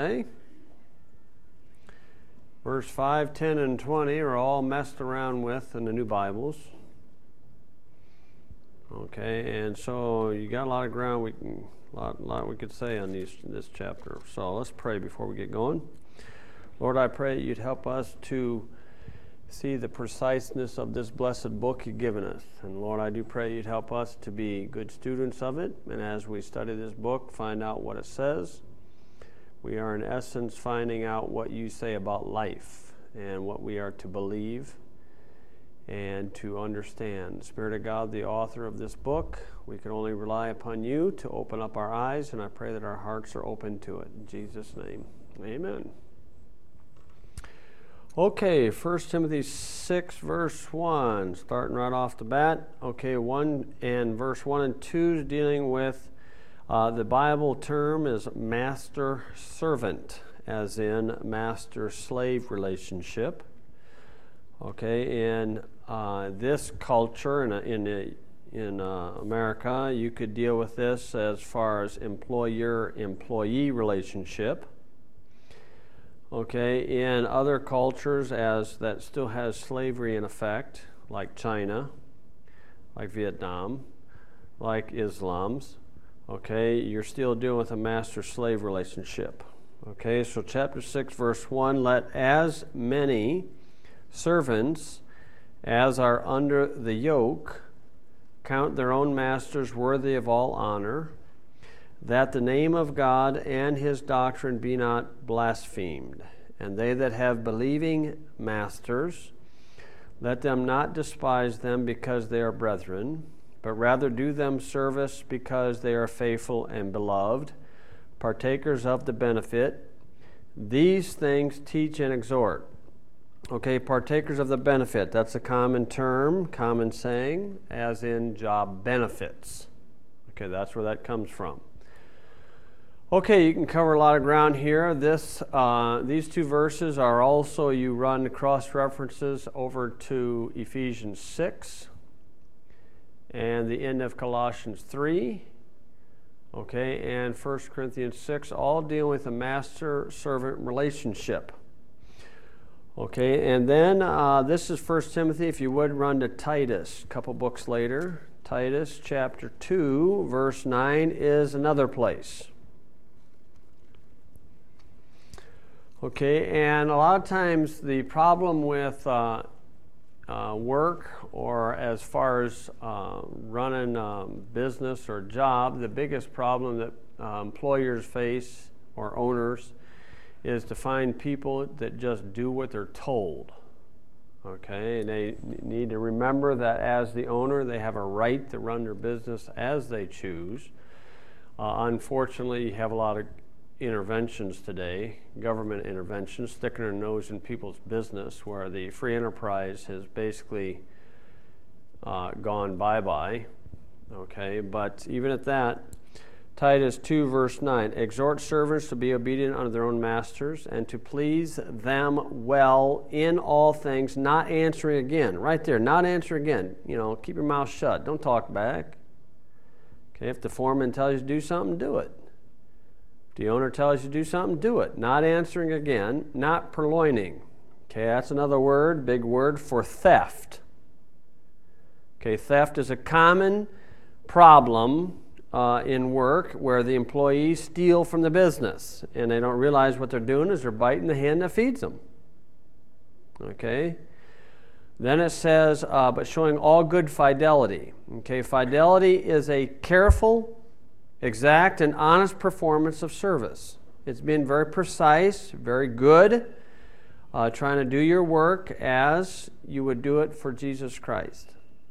Okay. Verse 5, 10, and 20 are all messed around with in the New Bibles. Okay, and so you got a lot of ground lot we could say on this chapter. So let's pray before we get going. Lord, I pray you'd help us to see the preciseness of this blessed book you've given us. And Lord, I do pray you'd help us to be good students of it. And as we study this book, find out what it says. We are in essence finding out what you say about life and what we are to believe and to understand. Spirit of God, the author of this book, we can only rely upon you to open up our eyes, and I pray that our hearts are open to it. In Jesus' name, amen. Okay, 1 Timothy 6, verse 1, starting right off the bat. Okay, verse 1 and 2 is dealing with the Bible term is master-servant, as in master-slave relationship. Okay, in this culture, in America, you could deal with this as far as employer-employee relationship. Okay, in other cultures as that still has slavery in effect, like China, like Vietnam, like Islam's, okay, you're still dealing with a master-slave relationship. Okay, so chapter 6, verse 1, let as many servants as are under the yoke count their own masters worthy of all honor, that the name of God and his doctrine be not blasphemed. And they that have believing masters, let them not despise them because they are brethren, but rather do them service because they are faithful and beloved, partakers of the benefit. These things teach and exhort. Okay, partakers of the benefit, that's a common term, common saying, as in job benefits. Okay, that's where that comes from. Okay, you can cover a lot of ground here. These two verses are also, you run cross-references over to Ephesians 6 and the end of Colossians 3, okay, and 1 Corinthians 6, all deal with a master-servant relationship. Okay, and then this is 1 Timothy. If you would run to Titus, a couple books later. Titus chapter 2, verse 9 is another place. Okay, and a lot of times the problem with work, or as far as running business or job, the biggest problem that employers face, or owners, is to find people that just do what they're told. Okay, and they need to remember that as the owner, they have a right to run their business as they choose. Unfortunately, you have a lot of interventions today, government interventions, sticking their nose in people's business, where the free enterprise has basically gone bye-bye. Okay, but even at that, Titus 2, verse 9, exhort servants to be obedient unto their own masters, and to please them well in all things, not answering again. Right there, not answering again. You know, keep your mouth shut. Don't talk back. Okay, if the foreman tells you to do something, do it. If the owner tells you to do something, do it. Not answering again, not purloining. Okay, that's another word, big word, for theft. Okay, theft is a common problem in work where the employees steal from the business and they don't realize what they're doing is they're biting the hand that feeds them. Okay? Then it says, but showing all good fidelity. Okay, fidelity is a careful, exact, and honest performance of service. It's being very precise, very good, trying to do your work as you would do it for Jesus Christ.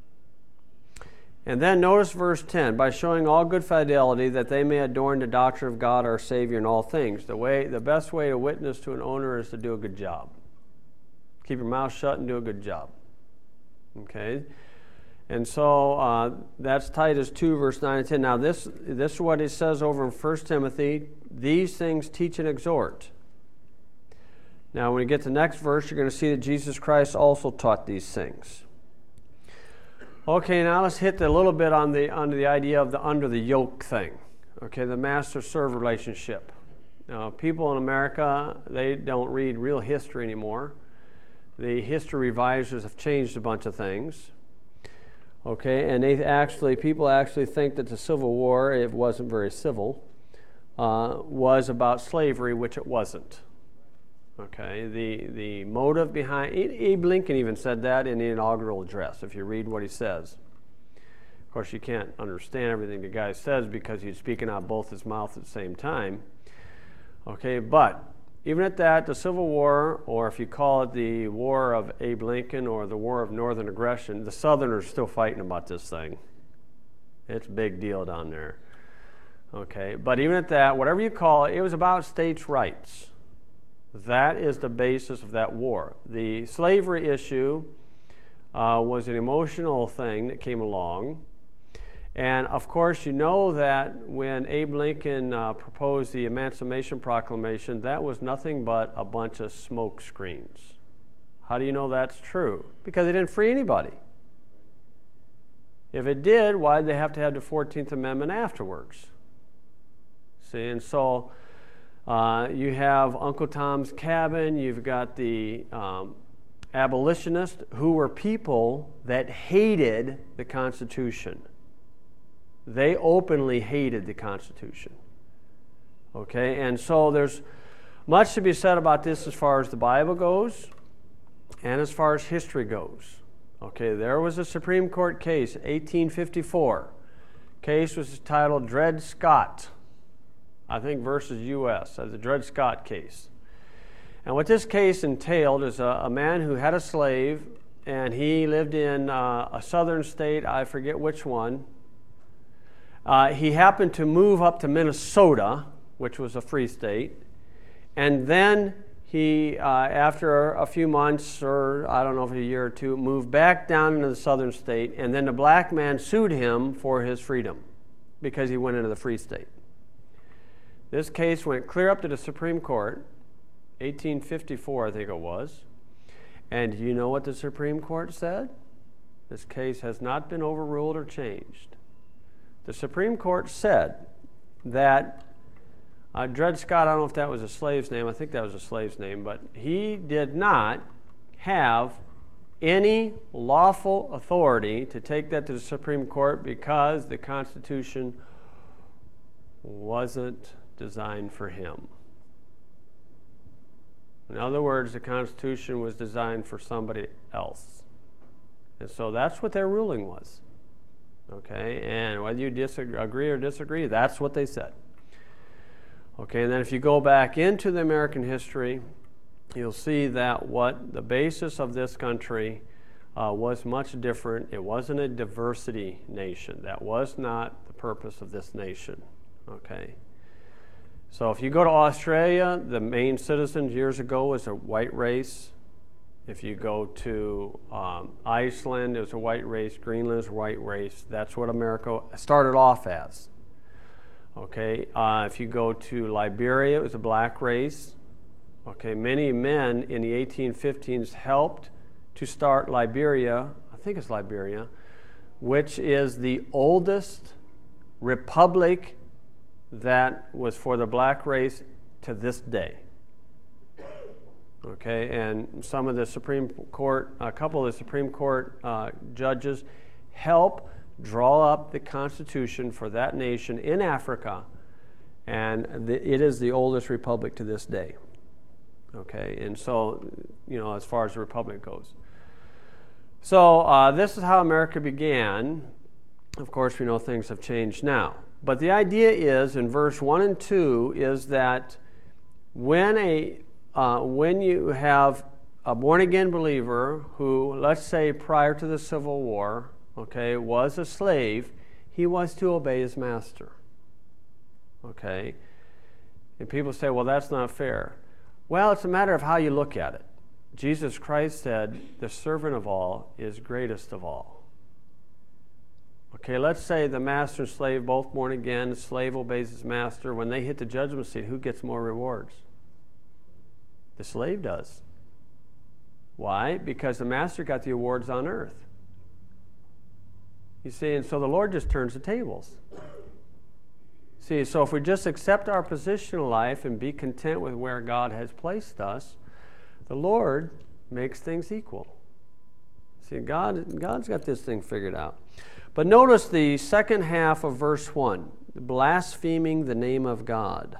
And then notice verse 10, by showing all good fidelity that they may adorn the doctrine of God our Savior in all things. The best way to witness to an owner is to do a good job. Keep your mouth shut and do a good job. Okay? And so that's Titus 2, verse 9 and 10. Now this is what it says over in 1 Timothy. These things teach and exhort. Now when you get to the next verse, you're going to see that Jesus Christ also taught these things. Okay, now let's hit a little bit on the idea of the under the yoke thing. Okay, the master-servant relationship. People in America, they don't read real history anymore. The history revisers have changed a bunch of things. Okay, and people actually think that the Civil War, it wasn't very civil, was about slavery, which it wasn't. Okay, the motive behind, Abe Lincoln even said that in the inaugural address, if you read what he says. Of course, you can't understand everything the guy says because he's speaking out both his mouths at the same time. Okay, but even at that, the Civil War, or if you call it the War of Abe Lincoln or the War of Northern Aggression, the Southerners are still fighting about this thing. It's a big deal down there. Okay, but even at that, whatever you call it, it was about states' rights. That is the basis of that war. The slavery issue was an emotional thing that came along. And of course, you know that when Abe Lincoln proposed the Emancipation Proclamation, that was nothing but a bunch of smoke screens. How do you know that's true? Because it didn't free anybody. If it did, why did they have to have the 14th Amendment afterwards? See, and so you have Uncle Tom's Cabin, you've got the abolitionists, who were people that hated the Constitution. They openly hated the Constitution. Okay, and so there's much to be said about this as far as the Bible goes and as far as history goes. Okay, there was a Supreme Court case, 1854. Case was titled Dred Scott, I think, versus U.S., the Dred Scott case. And what this case entailed is a man who had a slave, and he lived in a southern state, I forget which one. He happened to move up to Minnesota, which was a free state, and then he, after a few months, or I don't know if a year or two, moved back down into the southern state, and then the black man sued him for his freedom because he went into the free state. This case went clear up to the Supreme Court, 1854 I think it was, and you know what the Supreme Court said? This case has not been overruled or changed. The Supreme Court said that Dred Scott, I don't know if that was a slave's name, I think that was a slave's name, but he did not have any lawful authority to take that to the Supreme Court because the Constitution wasn't designed for him. In other words, the Constitution was designed for somebody else. And so that's what their ruling was. Okay, and whether you agree or disagree, that's what they said. Okay, and then if you go back into the American history, you'll see that what the basis of this country was much different. It wasn't a diversity nation. That was not the purpose of this nation. Okay, so if you go to Australia, the main citizens years ago was a white race. If you go to Iceland, it was a white race. Greenland is a white race. That's what America started off as. Okay, if you go to Liberia, it was a black race. Okay, many men in the 1815s helped to start Liberia, I think it's Liberia, which is the oldest republic that was for the black race to this day. Okay, and some of the Supreme Court, a couple of the Supreme Court judges help draw up the Constitution for that nation in Africa, and it is the oldest republic to this day. Okay, and so, you know, as far as the republic goes. So this is how America began. Of course, we know things have changed now. But the idea is, in verse 1 and 2, is that when you have a born-again believer who, let's say prior to the Civil War, okay, was a slave, he was to obey his master. Okay? And people say, well, that's not fair. Well, it's a matter of how you look at it. Jesus Christ said, the servant of all is greatest of all. Okay, let's say the master and slave both born again, the slave obeys his master. When they hit the judgment seat, who gets more rewards? The slave does. Why? Because the master got the awards on earth. You see, and so the Lord just turns the tables. See, so if we just accept our position in life and be content with where God has placed us, the Lord makes things equal. See, God's got this thing figured out. But notice the second half of verse 1, blaspheming the name of God.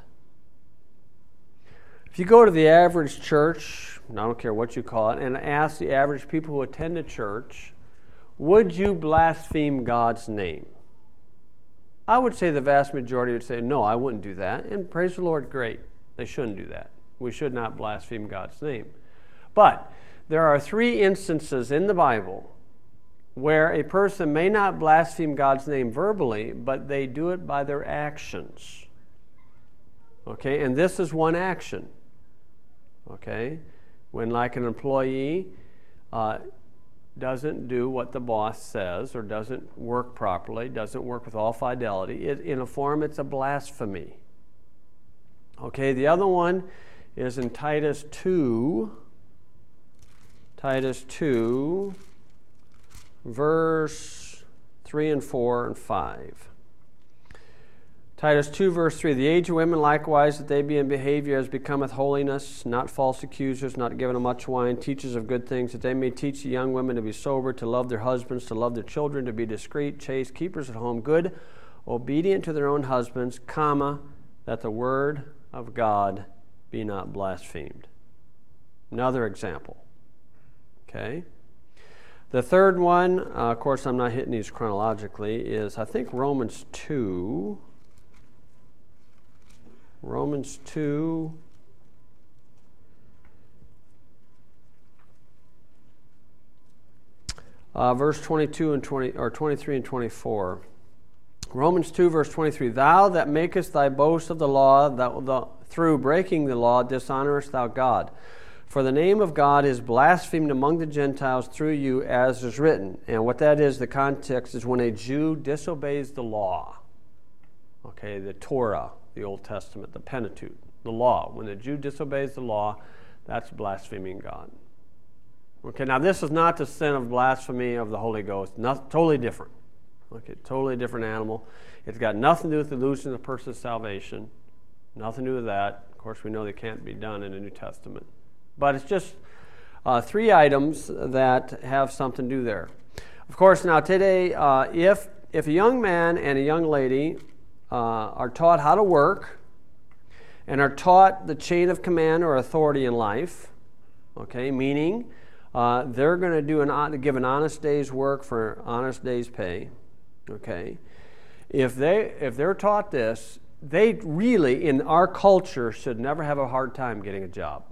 If you go to the average church, I don't care what you call it, and ask the average people who attend a church, would you blaspheme God's name? I would say the vast majority would say, no, I wouldn't do that. And praise the Lord, great. They shouldn't do that. We should not blaspheme God's name. But there are 3 instances in the Bible where a person may not blaspheme God's name verbally, but they do it by their actions. Okay, and this is one action. Okay, when like an employee doesn't do what the boss says or doesn't work properly, doesn't work with all fidelity, in a form it's a blasphemy. Okay, the other one is in Titus 2, verse 3 and 4 and 5. Titus 2, verse 3, the aged women likewise, that they be in behavior as becometh holiness, not false accusers, not given of much wine, teachers of good things, that they may teach the young women to be sober, to love their husbands, to love their children, to be discreet, chaste, keepers at home, good, obedient to their own husbands, that the word of God be not blasphemed. Another example. Okay? The third one, of course I'm not hitting these chronologically, is I think Romans 2. Romans 2, verse 22 and 20, or 23 and 24. Romans 2, verse 23. Thou that makest thy boast of the law, through breaking the law, dishonorest thou God. For the name of God is blasphemed among the Gentiles through you, as is written. And what that is, the context is when a Jew disobeys the law. Okay, the Torah, the Old Testament, the Pentateuch, the law. When the Jew disobeys the law, that's blaspheming God. Okay, now this is not the sin of blasphemy of the Holy Ghost. Totally different. Okay, totally different animal. It's got nothing to do with the losing of the person's salvation. Nothing to do with that. Of course, we know they can't be done in the New Testament. But it's just 3 items that have something to do there. Of course, now today, if a young man and a young lady are taught how to work and are taught the chain of command or authority in life, okay, meaning they're going to give an honest day's work for honest day's pay, okay. If they're taught this, they really, in our culture, should never have a hard time getting a job.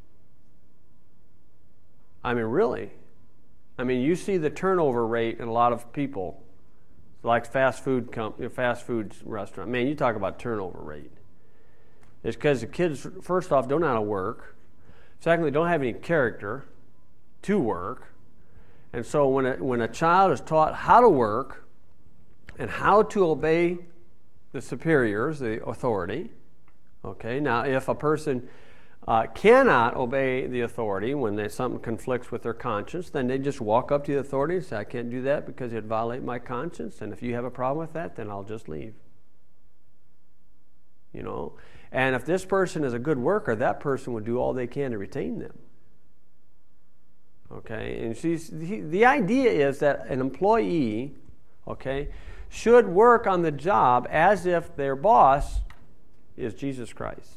I mean, really. I mean, you see the turnover rate in a lot of people, like fast food restaurant. Man, you talk about turnover rate. It's because the kids, first off, don't know how to work. Secondly, don't have any character to work. And so when a child is taught how to work and how to obey the superiors, the authority, okay, now if a person cannot obey the authority when something conflicts with their conscience, then they just walk up to the authority and say, I can't do that because it violates my conscience, and if you have a problem with that, then I'll just leave. You know? And if this person is a good worker, that person would do all they can to retain them. Okay? And the idea is that an employee, okay, should work on the job as if their boss is Jesus Christ.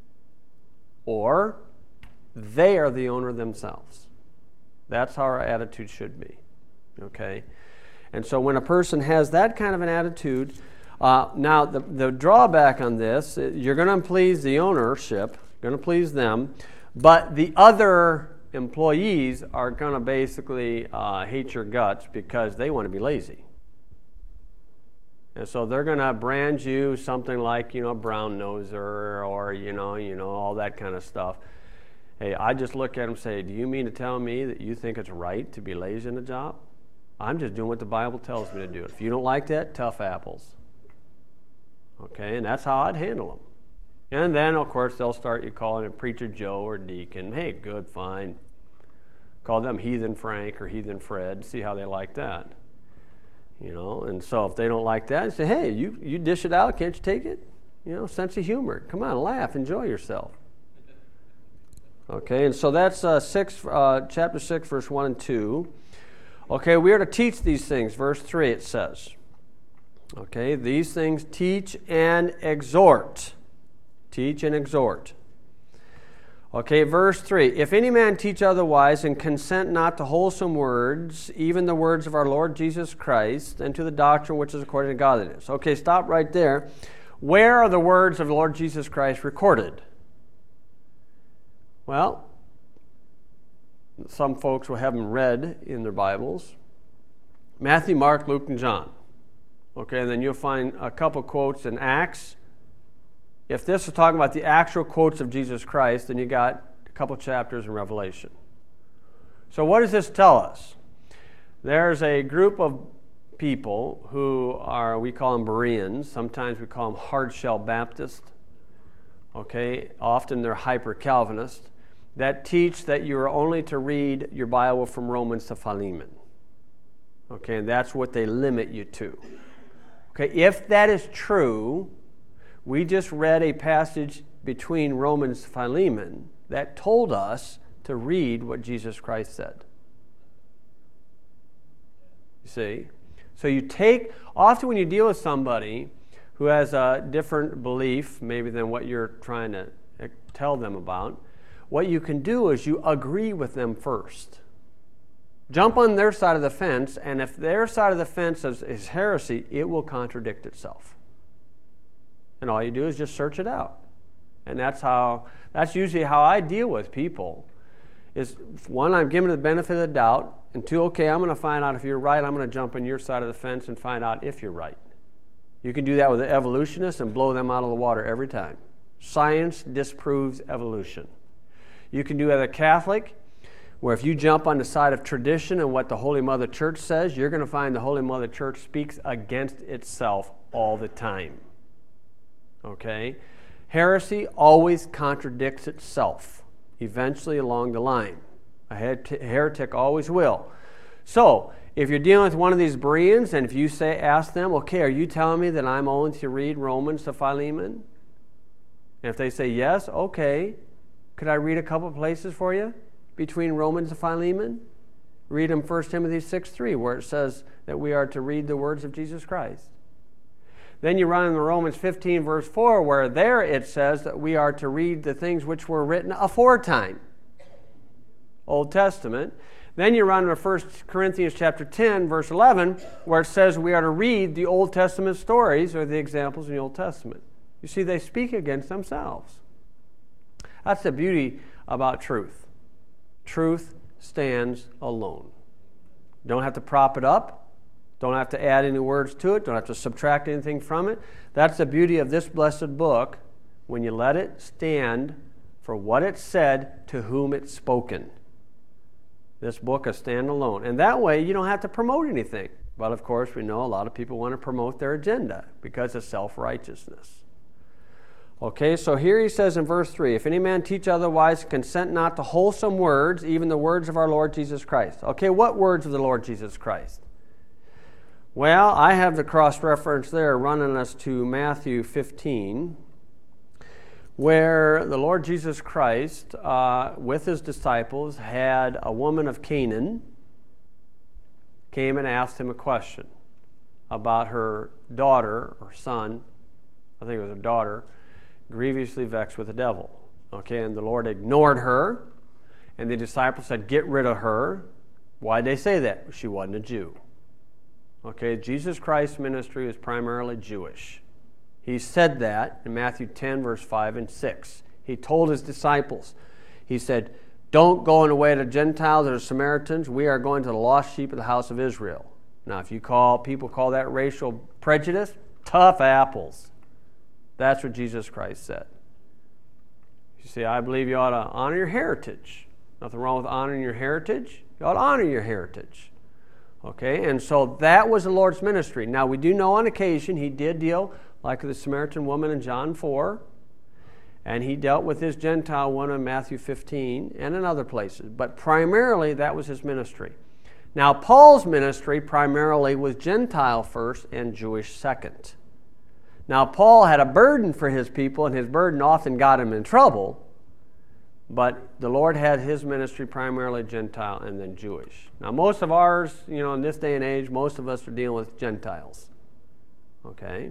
Or they are the owner themselves. That's how our attitude should be. Okay? And so when a person has that kind of an attitude, now the drawback on this, you're going to please the ownership, going to please them, but the other employees are going to basically hate your guts because they want to be lazy. And so they're going to brand you something like, brown noser or, all that kind of stuff. Hey, I just look at them and say, do you mean to tell me that you think it's right to be lazy in a job? I'm just doing what the Bible tells me to do. If you don't like that, tough apples. Okay, and that's how I'd handle them. And then, of course, they'll start you calling it Preacher Joe or Deacon. Hey, good, fine. Call them Heathen Frank or Heathen Fred. See how they like that. And so if they don't like that, you say, hey, you dish it out, can't you take it? Sense of humor. Come on, laugh, enjoy yourself. Okay, and so that's chapter 6, verse 1 and 2. Okay, we are to teach these things. Verse 3, it says. Okay, these things teach and exhort. Teach and exhort. Okay, verse 3. If any man teach otherwise and consent not to wholesome words, even the words of our Lord Jesus Christ, and to the doctrine which is according to godliness. Okay, stop right there. Where are the words of the Lord Jesus Christ recorded? Well, some folks will have them read in their Bibles. Matthew, Mark, Luke, and John. Okay, and then you'll find a couple quotes in Acts. If this is talking about the actual quotes of Jesus Christ, then you got a couple chapters in Revelation. So what does this tell us? There's a group of people who we call them Bereans. Sometimes we call them hard-shell Baptists. Okay, often they're hyper-Calvinist, that teach that you are only to read your Bible from Romans to Philemon. Okay, and that's what they limit you to. Okay, if that is true, we just read a passage between Romans and Philemon that told us to read what Jesus Christ said. You see? So often when you deal with somebody who has a different belief maybe than what you're trying to tell them about, what you can do is you agree with them first. Jump on their side of the fence, and if their side of the fence is heresy, it will contradict itself. And all you do is just search it out. And that's usually how I deal with people. Is one, I'm giving the benefit of the doubt, and two, okay, I'm going to find out if you're right. I'm going to jump on your side of the fence and find out if you're right. You can do that with the evolutionists and blow them out of the water every time. Science disproves evolution. You can do it as a Catholic, where if you jump on the side of tradition and what the Holy Mother Church says, you're going to find the Holy Mother Church speaks against itself all the time. Okay? Heresy always contradicts itself, eventually along the line. A heretic always will. So, if you're dealing with one of these Bereans, and if you ask them, okay, are you telling me that I'm only to read Romans to Philemon? And if they say yes, okay, could I read a couple places for you between Romans and Philemon? Read them 1 Timothy 6:3, where it says that we are to read the words of Jesus Christ. Then you run into Romans 15, verse 4, where there it says that we are to read the things which were written aforetime. Old Testament. Then you run to 1 Corinthians chapter 10, verse 11, where it says we are to read the Old Testament stories or the examples in the Old Testament. You see, they speak against themselves. That's the beauty about truth. Truth stands alone. Don't have to prop it up. Don't have to add any words to it. Don't have to subtract anything from it. That's the beauty of this blessed book, when you let it stand for what it said to whom it's spoken. This book is standalone. And that way you don't have to promote anything. But of course we know a lot of people want to promote their agenda because of self-righteousness. Okay, so here he says in verse 3, if any man teach otherwise, consent not to wholesome words, even the words of our Lord Jesus Christ. Okay, what words of the Lord Jesus Christ? Well, I have the cross-reference there running us to Matthew 15, where the Lord Jesus Christ, with his disciples, had a woman of Canaan came and asked him a question about her daughter or son, I think it was a daughter, grievously vexed with the devil. Okay, and the Lord ignored her, and the disciples said, get rid of her. Why'd they say that? She wasn't a Jew. Okay, Jesus Christ's ministry is primarily Jewish. He said that in Matthew 10, verse 5 and 6. He told his disciples, he said, don't go in the way of the Gentiles or the Samaritans. We are going to the lost sheep of the house of Israel. Now, if people call that racial prejudice, tough apples. That's what Jesus Christ said. You see, I believe you ought to honor your heritage. Nothing wrong with honoring your heritage. You ought to honor your heritage. Okay, and so that was the Lord's ministry. Now, we do know on occasion he did deal, like the Samaritan woman in John 4, and he dealt with this Gentile one in Matthew 15 and in other places. But primarily, that was his ministry. Now, Paul's ministry primarily was Gentile first and Jewish second. Now, Paul had a burden for his people, and his burden often got him in trouble, but the Lord had his ministry primarily Gentile and then Jewish. Now, most of ours, in this day and age, most of us are dealing with Gentiles. Okay?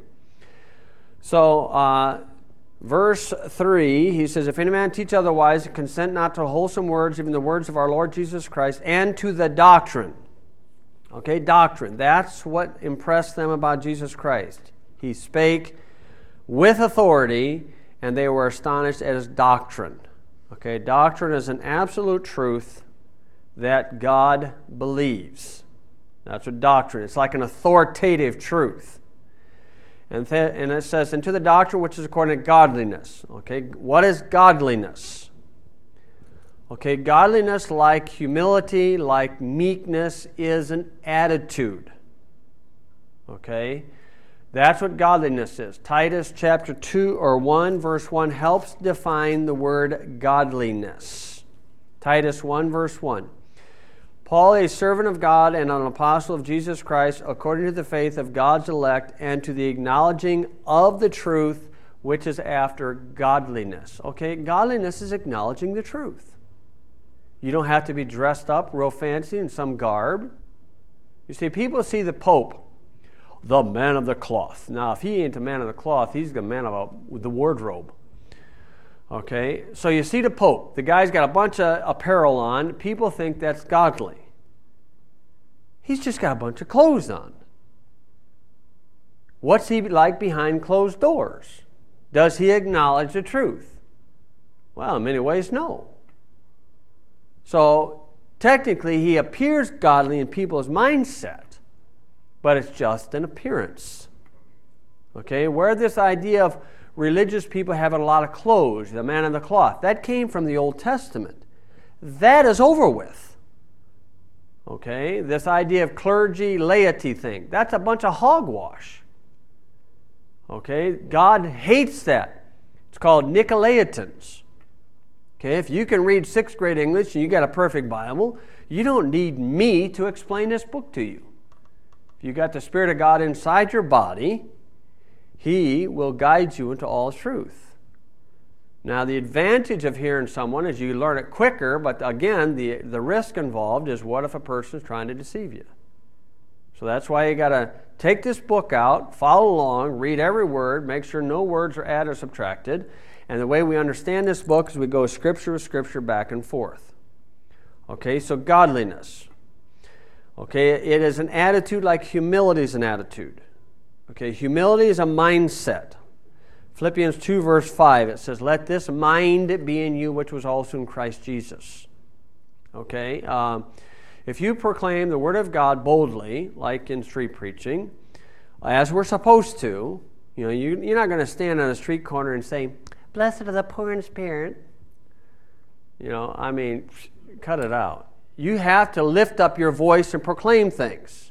So, verse 3, he says, if any man teach otherwise, consent not to wholesome words, even the words of our Lord Jesus Christ, and to the doctrine. Okay, doctrine. That's what impressed them about Jesus Christ. He spake with authority, and they were astonished at his doctrine. Okay, doctrine is an absolute truth that God believes. That's what doctrine is. It's like an authoritative truth. And it says, into the doctrine which is according to godliness. Okay, what is godliness? Okay, godliness, like humility, like meekness, is an attitude. Okay, that's what godliness is. Titus chapter 2 or 1 verse 1 helps define the word godliness. Titus 1 verse 1. Paul, a servant of God and an apostle of Jesus Christ, according to the faith of God's elect and to the acknowledging of the truth which is after godliness. Okay, godliness is acknowledging the truth. You don't have to be dressed up real fancy in some garb. You see, people see the Pope, the man of the cloth. Now, if he ain't the man of the cloth, he's the man of the wardrobe. Okay, so you see the Pope. The guy's got a bunch of apparel on. People think that's godly. He's just got a bunch of clothes on. What's he like behind closed doors? Does he acknowledge the truth? Well, in many ways, no. So, technically, he appears godly in people's mindset, but it's just an appearance. Okay, where this idea of religious people having a lot of clothes, the man of the cloth, that came from the Old Testament. That is over with. Okay, this idea of clergy, laity thing, that's a bunch of hogwash. Okay, God hates that. It's called Nicolaitans. Okay, if you can read 6th grade English and you got a perfect Bible, you don't need me to explain this book to you. If you got the Spirit of God inside your body, He will guide you into all truth. Now, the advantage of hearing someone is you learn it quicker, but again, the risk involved is what if a person is trying to deceive you? So that's why you got to take this book out, follow along, read every word, make sure no words are added or subtracted. And the way we understand this book is we go scripture with scripture back and forth. Okay, so godliness. Okay, it is an attitude like humility is an attitude. Okay, humility is a mindset. Philippians 2 verse 5, it says, let this mind be in you which was also in Christ Jesus. Okay, if you proclaim the Word of God boldly, like in street preaching, as we're supposed to, you're not going to stand on a street corner and say, blessed are the poor in spirit. Cut it out. You have to lift up your voice and proclaim things.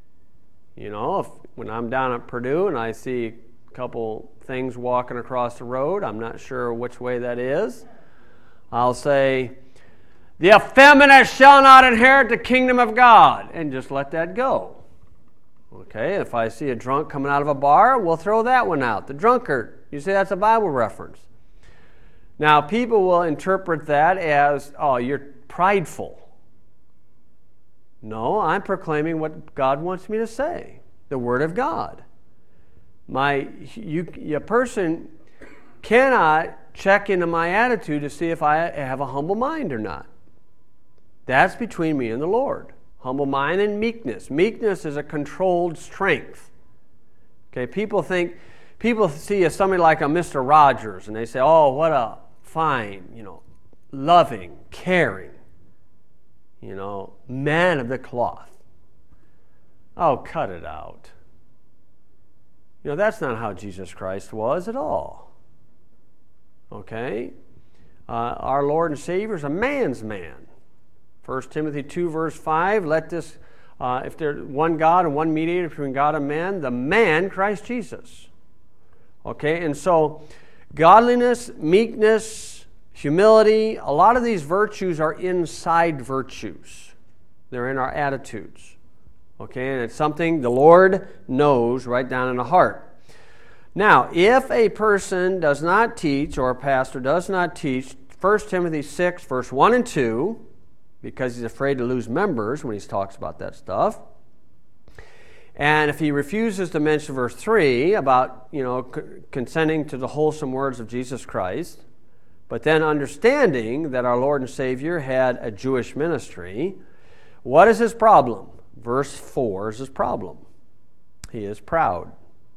When I'm down at Purdue and I see a couple things walking across the road, I'm not sure which way that is, I'll say, the effeminate shall not inherit the kingdom of God, and just let that go. Okay, if I see a drunk coming out of a bar, we'll throw that one out. The drunkard, you say that's a Bible reference. Now, people will interpret that as, oh, you're prideful. No, I'm proclaiming what God wants me to say, the Word of God. A person cannot check into my attitude to see if I have a humble mind or not. That's between me and the Lord. Humble mind and meekness. Meekness is a controlled strength. Okay, people see somebody like a Mr. Rogers, and they say, oh, what a fine, loving, caring, man of the cloth. Oh, cut it out. That's not how Jesus Christ was at all. Okay? Our Lord and Savior is a man's man. 1 Timothy 2 verse 5, let this, if there's one God and one mediator between God and man, the man, Christ Jesus. Okay, and so godliness, meekness, humility, a lot of these virtues are inside virtues. They're in our attitudes. Okay, and it's something the Lord knows right down in the heart. Now, if a person does not teach, or a pastor does not teach 1 Timothy 6, verse 1 and 2, because he's afraid to lose members when he talks about that stuff, and if he refuses to mention verse 3 about, consenting to the wholesome words of Jesus Christ, but then understanding that our Lord and Savior had a Jewish ministry, what is his problem? Verse 4 is his problem. He is proud.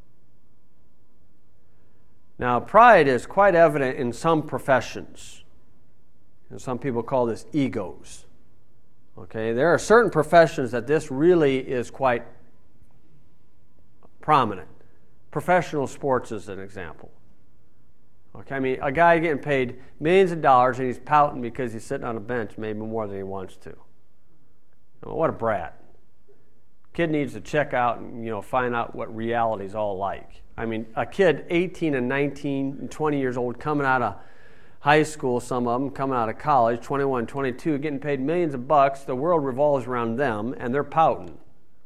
Now, pride is quite evident in some professions. And some people call this egos. Okay, there are certain professions that this really is quite prominent. Professional sports is an example. Okay, I mean, a guy getting paid millions of dollars and he's pouting because he's sitting on a bench maybe more than he wants to. What a brat. Kid needs to check out and find out what reality is all like. I mean, a kid 18 and 19 and 20 years old coming out of high school, some of them coming out of college, 21, 22, getting paid millions of bucks. The world revolves around them, and they're pouting.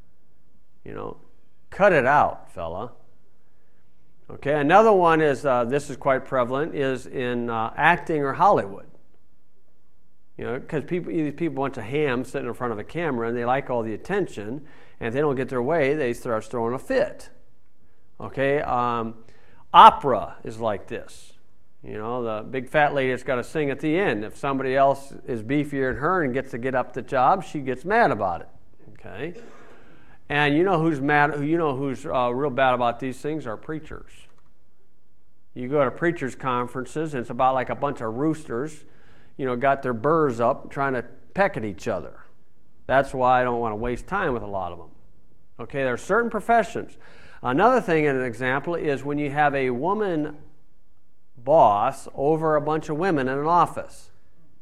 Cut it out, fella. Okay, another one is, this is quite prevalent, is in acting or Hollywood. Because these people, a bunch of hams sitting in front of a camera, and they like all the attention, and if they don't get their way, they start throwing a fit. Okay, opera is like this. The big fat lady that's got to sing at the end. If somebody else is beefier than her and gets to get up the job, she gets mad about it. Okay, and who's mad? Who's real bad about these things are preachers. You go to preachers' conferences, and it's about like a bunch of roosters, got their burrs up trying to peck at each other. That's why I don't want to waste time with a lot of them. Okay, there are certain professions. Another thing, an example, is when you have a woman boss over a bunch of women in an office.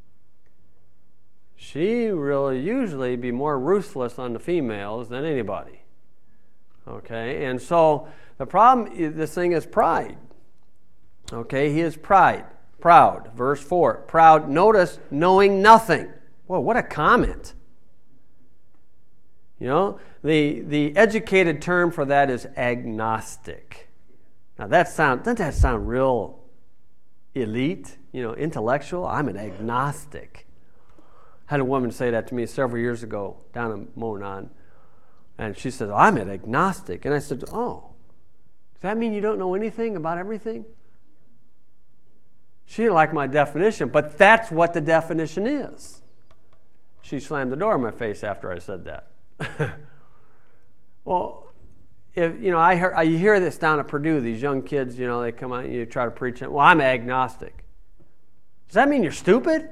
She will usually be more ruthless on the females than anybody. Okay, and so the problem, this thing is pride. Okay, he is proud. Verse 4, proud, notice, knowing nothing. Whoa, what a comment. The educated term for that is agnostic. Now doesn't that sound real elite, intellectual? I'm an agnostic. I had a woman say that to me several years ago down in Monon, and she said, I'm an agnostic. And I said, oh, does that mean you don't know anything about everything? She didn't like my definition, but that's what the definition is. She slammed the door in my face after I said that. Well, if you hear this down at Purdue, these young kids, they come out and you try to preach it. Well, I'm agnostic. Does that mean you're stupid?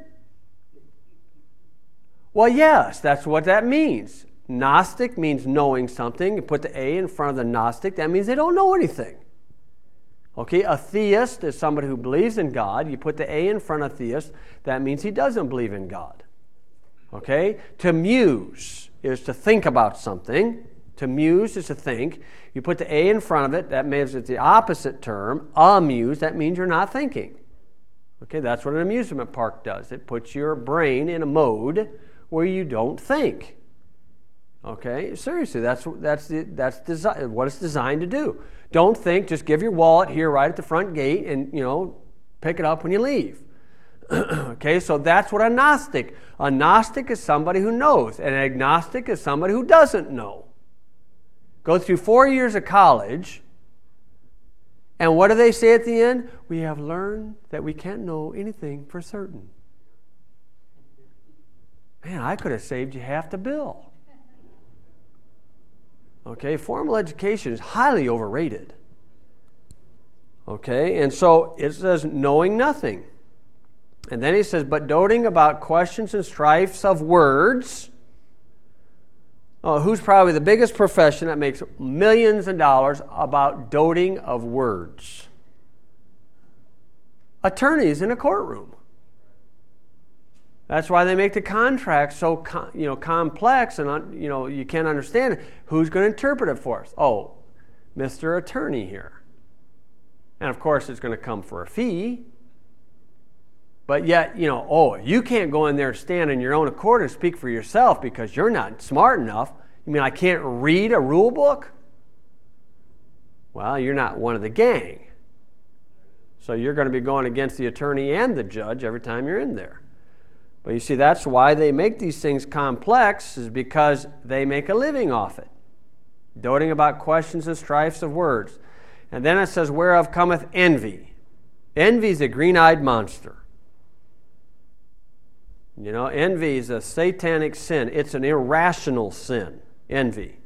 Well, yes, that's what that means. Gnostic means knowing something. You put the A in front of the Gnostic, that means they don't know anything. Okay, a theist is somebody who believes in God. You put the A in front of theist, that means he doesn't believe in God. Okay, to muse is to think about something. To muse is to think. You put the A in front of it, that means it's the opposite term. Amuse, that means you're not thinking. Okay, that's what an amusement park does. It puts your brain in a mode where you don't think. Okay, seriously, that's what it's designed to do. Don't think, just give your wallet here right at the front gate and, pick it up when you leave. Okay, so that's what a Gnostic. A Gnostic is somebody who knows. An agnostic is somebody who doesn't know. Go through 4 years of college, and what do they say at the end? We have learned that we can't know anything for certain. Man, I could have saved you half the bill. Okay, formal education is highly overrated. Okay, and so it says knowing nothing. And then he says, but doting about questions and strifes of words. Oh, who's probably the biggest profession that makes millions of dollars about doting of words? Attorneys in a courtroom. That's why they make the contract so complex and you can't understand it. Who's going to interpret it for us? Oh, Mr. Attorney here. And of course it's going to come for a fee. But yet, you can't go in there and stand on your own accord and speak for yourself because you're not smart enough. You mean I can't read a rule book? Well, you're not one of the gang. So you're going to be going against the attorney and the judge every time you're in there. But you see, that's why they make these things complex, is because they make a living off it. Doting about questions and strifes of words. And then it says, whereof cometh envy. Envy is a green-eyed monster. Envy is a satanic sin. It's an irrational sin, envy.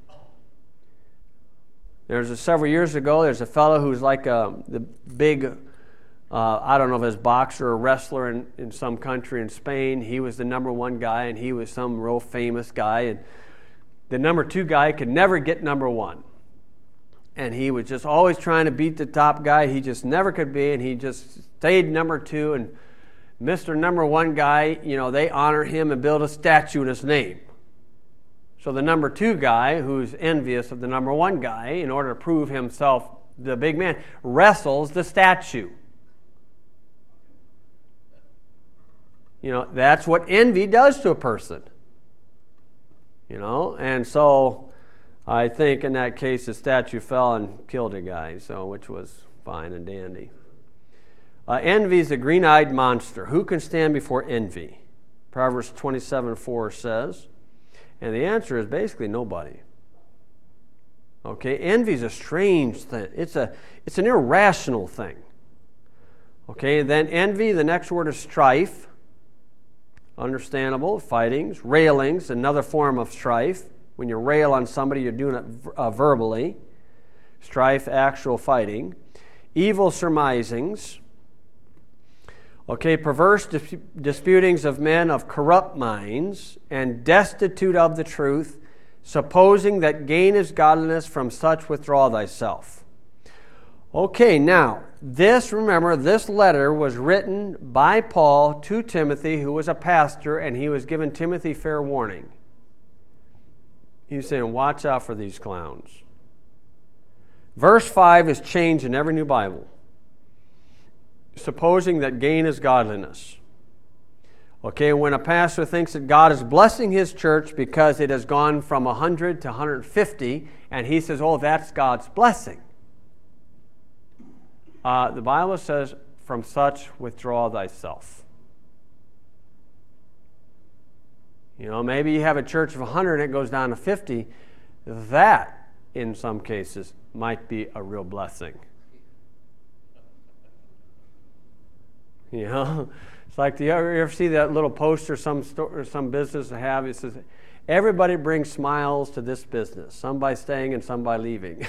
Several years ago, there's a fellow who's like the big, I don't know if it's boxer or wrestler in some country in Spain. He was the number one guy, and he was some real famous guy. And the number two guy could never get number one. And he was just always trying to beat the top guy. He just never could be, and he just stayed number two. And Mr. Number One guy, they honor him and build a statue in his name. So the number two guy, who's envious of the number one guy, in order to prove himself the big man, wrestles the statue. That's what envy does to a person. And so I think in that case the statue fell and killed a guy, which was fine and dandy. Envy is a green-eyed monster. Who can stand before envy? Proverbs 27:4 says, and the answer is basically nobody. Okay, envy is a strange thing. It's an irrational thing. Okay, then envy, the next word is strife. Understandable, fightings, railings, another form of strife. When you rail on somebody, you're doing it verbally. Strife, actual fighting. Evil surmisings. Okay, perverse disputings of men of corrupt minds and destitute of the truth, supposing that gain is godliness, from such withdraw thyself. Okay, now, remember, this letter was written by Paul to Timothy, who was a pastor, and he was giving Timothy fair warning. He was saying, watch out for these clowns. Verse 5 is changed in every new Bible. Supposing that gain is godliness. Okay, when a pastor thinks that God is blessing his church because it has gone from 100 to 150, and he says, oh, that's God's blessing. The Bible says, from such withdraw thyself. Maybe you have a church of 100 and it goes down to 50. That, in some cases, might be a real blessing. It's like, you ever see that little poster some business have? It says, everybody brings smiles to this business. Some by staying and some by leaving.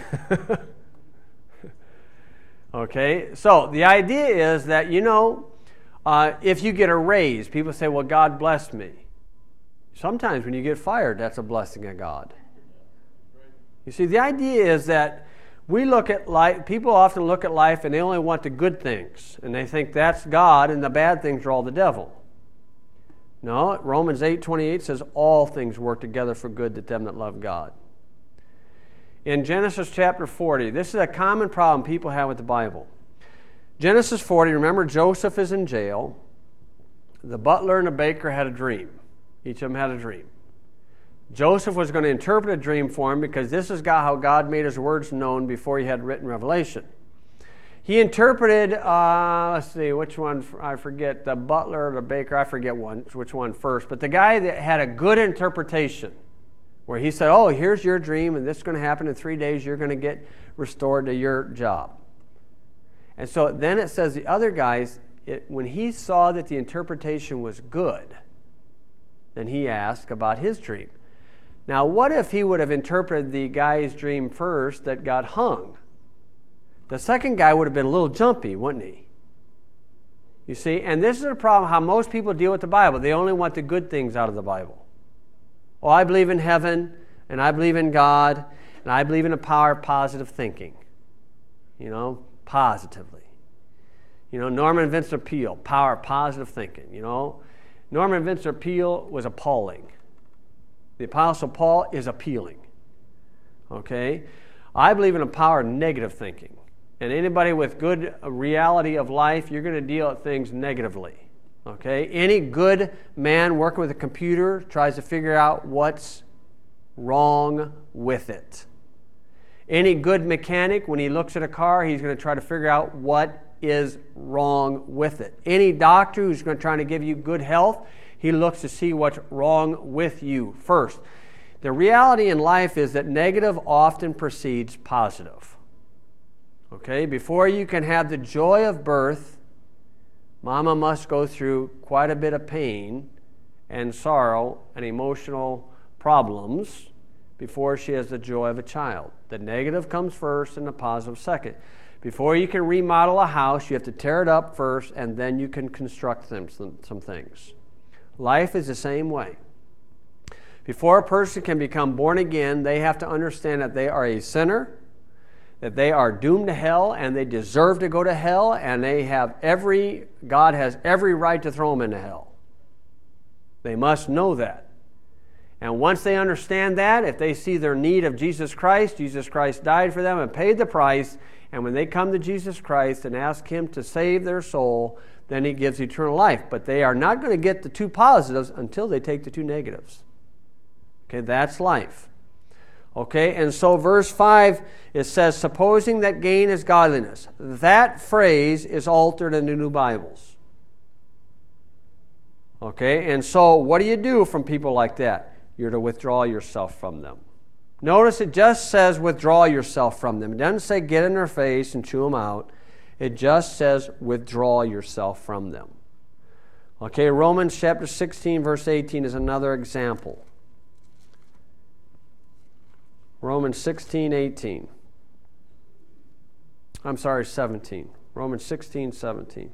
Okay, so the idea is that, if you get a raise, people say, well, God blessed me. Sometimes when you get fired, that's a blessing of God. You see, the idea is that we look at life, people often look at life and they only want the good things. And they think that's God and the bad things are all the devil. No, Romans 8:28 says all things work together for good to them that love God. In Genesis chapter 40, this is a common problem people have with the Bible. Genesis 40, remember Joseph is in jail. The butler and the baker had a dream. Each of them had a dream. Joseph was going to interpret a dream for him because this is how God made his words known before he had written Revelation. He interpreted, let's see, which one, I forget, the butler or the baker, I forget which one first, but the guy that had a good interpretation where he said, oh, here's your dream and this is going to happen in 3 days, you're going to get restored to your job. And so then it says the other guys, when he saw that the interpretation was good, then he asked about his dream. Now, what if he would have interpreted the guy's dream first that got hung? The second guy would have been a little jumpy, wouldn't he? You see, and this is a problem how most people deal with the Bible. They only want the good things out of the Bible. Oh, I believe in heaven, and I believe in God, and I believe in the power of positive thinking. Positively. Norman Vincent Peale, power of positive thinking. Norman Vincent Peale was appalling. The Apostle Paul is appealing. Okay? I believe in the power of negative thinking. And anybody with good reality of life, you're going to deal with things negatively. Okay? Any good man working with a computer tries to figure out what's wrong with it. Any good mechanic, when he looks at a car, he's going to try to figure out what is wrong with it. Any doctor who's going to try to give you good health, he looks to see what's wrong with you first. The reality in life is that negative often precedes positive. Okay? Before you can have the joy of birth, mama must go through quite a bit of pain and sorrow and emotional problems before she has the joy of a child. The negative comes first and the positive second. Before you can remodel a house, you have to tear it up first, and then you can construct some things. Life is the same way. Before a person can become born again, they have to understand that they are a sinner, that they are doomed to hell, and they deserve to go to hell, and God has every right to throw them into hell. They must know that. And once they understand that, if they see their need of Jesus Christ died for them and paid the price, and when they come to Jesus Christ and ask Him to save their soul, then He gives eternal life. But they are not going to get the two positives until they take the two negatives. Okay, that's life. Okay, and so verse 5, it says, supposing that gain is godliness. That phrase is altered in the New Bibles. Okay, and so what do you do from people like that? You're to withdraw yourself from them. Notice it just says withdraw yourself from them. It doesn't say get in their face and chew them out. It just says withdraw yourself from them. Okay, Romans chapter 16, verse 18 is another example. Romans 16, 18. I'm sorry, 17. Romans 16, 17.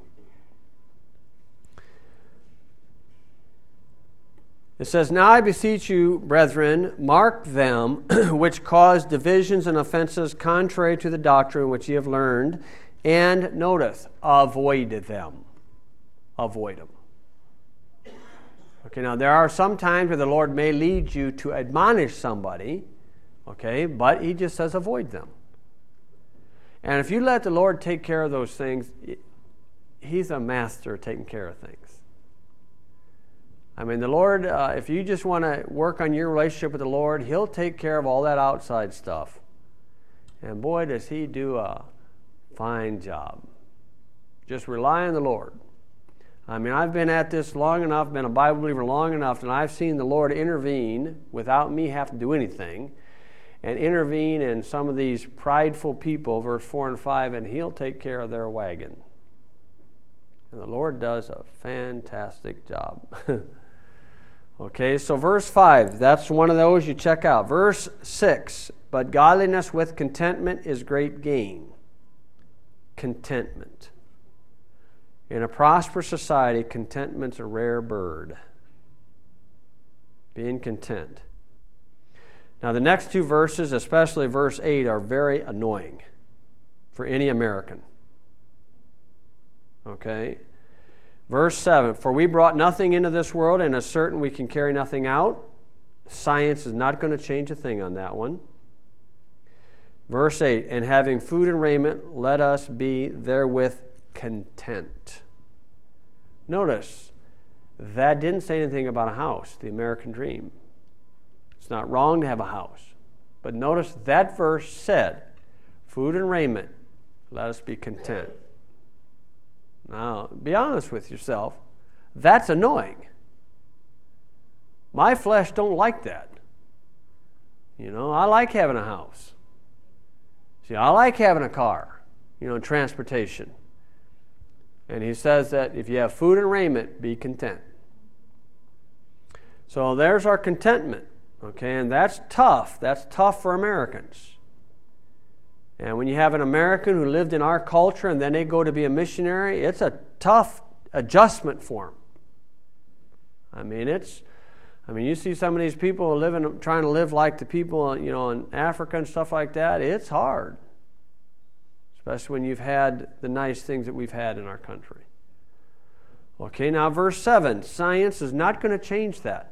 It says, now I beseech you, brethren, mark them which cause divisions and offenses contrary to the doctrine which ye have learned, and notice, avoid them. Avoid them. Okay, now there are some times where the Lord may lead you to admonish somebody, okay, but He just says avoid them. And if you let the Lord take care of those things, He's a master at taking care of things. I mean, the Lord, if you just want to work on your relationship with the Lord, He'll take care of all that outside stuff. And boy, does He do a fine job. Just rely on the Lord. I mean, I've been at this long enough, been a Bible believer long enough, and I've seen the Lord intervene without me having to do anything, and intervene in some of these prideful people, verse 4 and 5, and He'll take care of their wagon. And the Lord does a fantastic job. Okay, so verse 5, that's one of those you check out. Verse 6, but godliness with contentment is great gain. Contentment. In a prosperous society, contentment's a rare bird. Being content. Now the next two verses, especially verse 8, are very annoying for any American. Okay? Verse 7, for we brought nothing into this world, and as certain we can carry nothing out. Science is not going to change a thing on that one. Verse 8, and having food and raiment, let us be therewith content. Notice, that didn't say anything about a house, the American dream. It's not wrong to have a house. But notice that verse said, food and raiment, let us be content. Now, be honest with yourself. That's annoying. My flesh don't like that. You know, I like having a house. See, I like having a car, transportation. And He says that if you have food and raiment, be content. So there's our contentment. Okay, and that's tough. That's tough for Americans. And when you have an American who lived in our culture and then they go to be a missionary, it's a tough adjustment for them. I mean, you see some of these people trying to live like the people, in Africa and stuff like that. It's hard, especially when you've had the nice things that we've had in our country. Okay, now verse 7, science is not going to change that.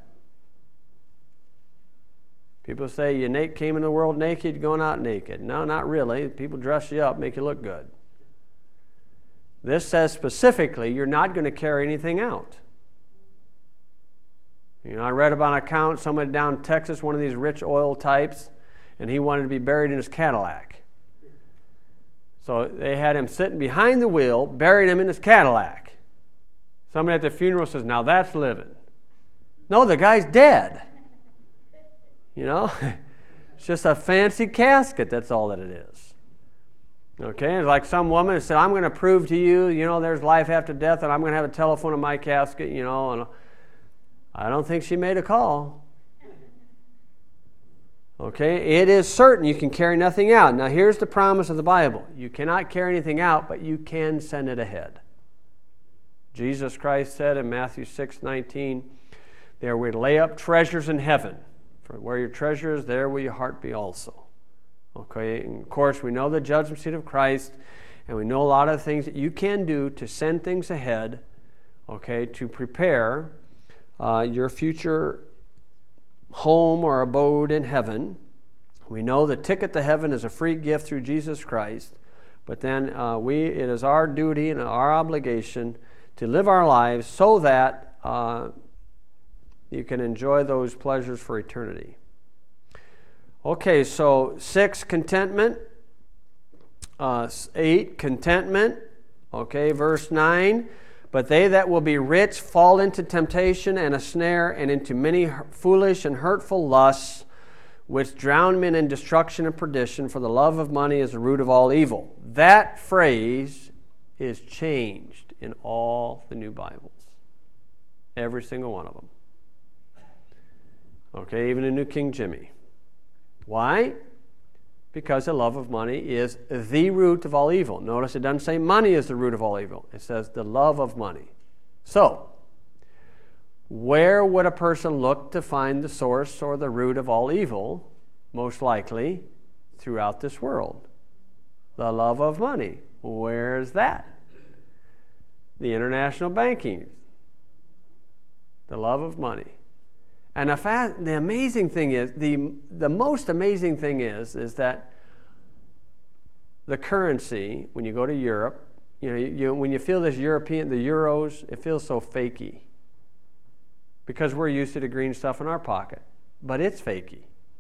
People say you came in the world naked, going out naked. No, not really. People dress you up, make you look good. This says specifically you're not going to carry anything out. You know, I read about an account, somebody down in Texas, one of these rich oil types, and he wanted to be buried in his Cadillac. So they had him sitting behind the wheel, buried him in his Cadillac. Somebody at the funeral says, now that's living. No, the guy's dead. You know, it's just a fancy casket, that's all that it is. Okay, it's like some woman said, I'm going to prove to you, you know, there's life after death, and I'm going to have a telephone in my casket, you know, and I don't think she made a call. Okay, it is certain you can carry nothing out. Now here's the promise of the Bible. You cannot carry anything out, but you can send it ahead. Jesus Christ said in Matthew 6:19, there we lay up treasures in heaven. For where your treasure is, there will your heart be also. Okay, and of course we know the judgment seat of Christ, and we know a lot of things that you can do to send things ahead, okay, to prepare your future home or abode in heaven. We know the ticket to heaven is a free gift through Jesus Christ, but then it is our duty and our obligation to live our lives so that you can enjoy those pleasures for eternity. Okay, so 6, contentment. 8, contentment. Okay, verse 9. But they that will be rich fall into temptation and a snare and into many foolish and hurtful lusts, which drown men in destruction and perdition, for the love of money is the root of all evil. That phrase is changed in all the new Bibles. Every single one of them. Okay, even in New King Jimmy. Why? Because the love of money is the root of all evil. Notice it doesn't say money is the root of all evil. It says the love of money. So, where would a person look to find the source or the root of all evil? Most likely throughout this world. The love of money. Where is that? The international banking. The love of money. And the amazing thing is, the most amazing thing is that the currency, when you go to Europe, when you feel this European, the euros, it feels so fakey. Because we're used to the green stuff in our pocket. But it's fakey.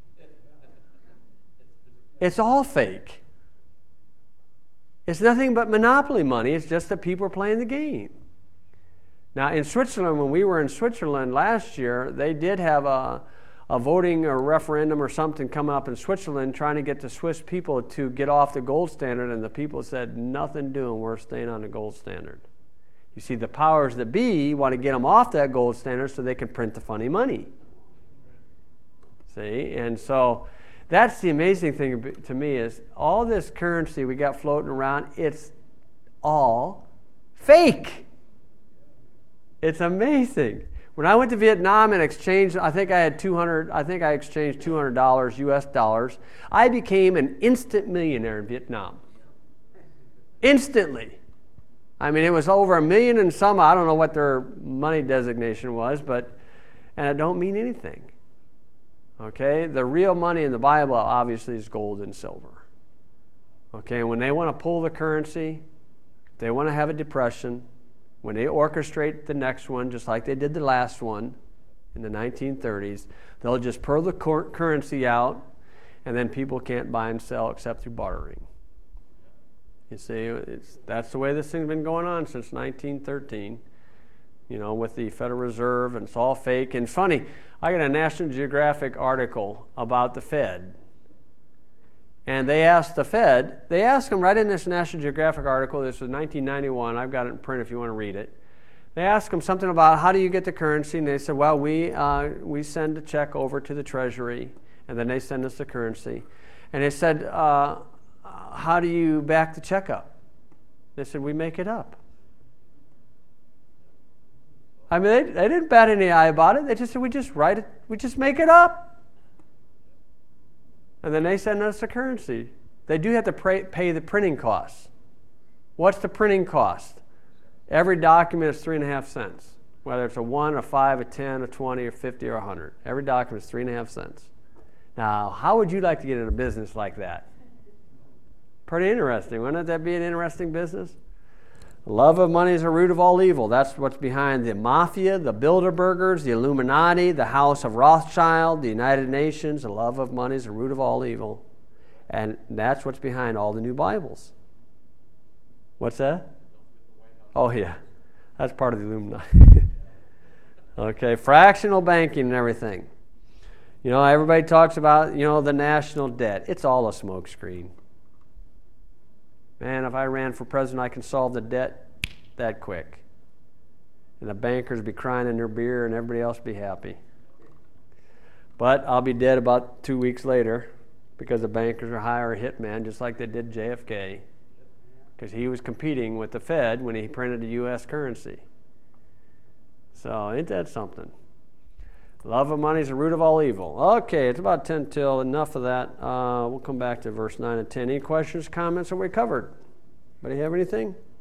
It's all fake. It's nothing but monopoly money. It's just that people are playing the game. Now, in Switzerland, when we were in Switzerland last year, they did have a voting or referendum or something come up in Switzerland trying to get the Swiss people to get off the gold standard, and the people said, nothing doing, we're staying on the gold standard. You see, the powers that be want to get them off that gold standard so they can print the funny money. See? And so that's the amazing thing to me is all this currency we got floating around, it's all fake. It's amazing. When I went to Vietnam and exchanged, I think I exchanged $200 US dollars. I became an instant millionaire in Vietnam. Instantly. I mean, it was over $1 million and some, I don't know what their money designation was, and it don't mean anything. Okay? The real money in the Bible obviously is gold and silver. Okay? And when they want to pull the currency, they want to have a depression. When they orchestrate the next one, just like they did the last one in the 1930s, they'll just pull the currency out, and then people can't buy and sell except through bartering. You see, that's the way this thing's been going on since 1913, with the Federal Reserve, and it's all fake. And funny, I got a National Geographic article about the Fed. And they asked them right in this National Geographic article, this was 1991, I've got it in print if you want to read it. They asked them something about how do you get the currency, and they said, well, we send a check over to the Treasury, and then they send us the currency. And they said, how do you back the check up? They said, we make it up. I mean, they didn't bat any eye about it. They just said, we just make it up. And then they send us the currency. They do have to pay the printing costs. What's the printing cost? Every document is 3.5 cents. Whether it's a 1, a 5, a 10, a 20, or 50, or 100. Every document is 3.5 cents. Now, how would you like to get in a business like that? Pretty interesting. Wouldn't that be an interesting business? The love of money is the root of all evil. That's what's behind the mafia, the Bilderbergers, the Illuminati, the House of Rothschild, the United Nations. The love of money is the root of all evil. And that's what's behind all the new Bibles. What's that? Oh, yeah. That's part of the Illuminati. Okay, fractional banking and everything. You know, everybody talks about, the national debt. It's all a smokescreen. Man, if I ran for president, I can solve the debt that quick. And the bankers be crying in their beer and everybody else be happy. But I'll be dead about 2 weeks later because the bankers are hire a hitman just like they did JFK. Because he was competing with the Fed when he printed the U.S. currency. So ain't that something? Love of money is the root of all evil. Okay, it's about 10 till. Enough of that. We'll come back to verse 9 and 10. Any questions, comments? Are we covered? Anybody have anything?